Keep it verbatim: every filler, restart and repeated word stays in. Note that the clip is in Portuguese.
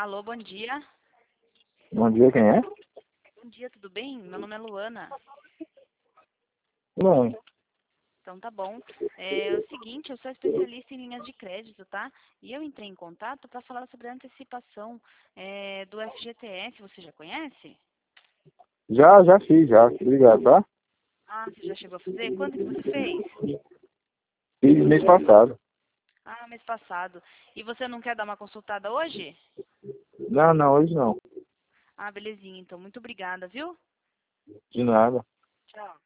Alô, bom dia. Bom dia, quem é? Bom dia, tudo bem? Meu nome é Luana. Não. Então tá bom. É, é o seguinte, eu sou especialista em linhas de crédito, tá? E eu entrei em contato para falar sobre a antecipação é, do F G T S. Você já conhece? Já, já fiz, já. Obrigado, tá? Ah, você já chegou a fazer? Quando que você fez? Fiz mês passado. Ah, mês passado. E você não quer dar uma consultada hoje? Não, não, hoje não. Ah, belezinha. Então, muito obrigada, viu? De nada. Tchau.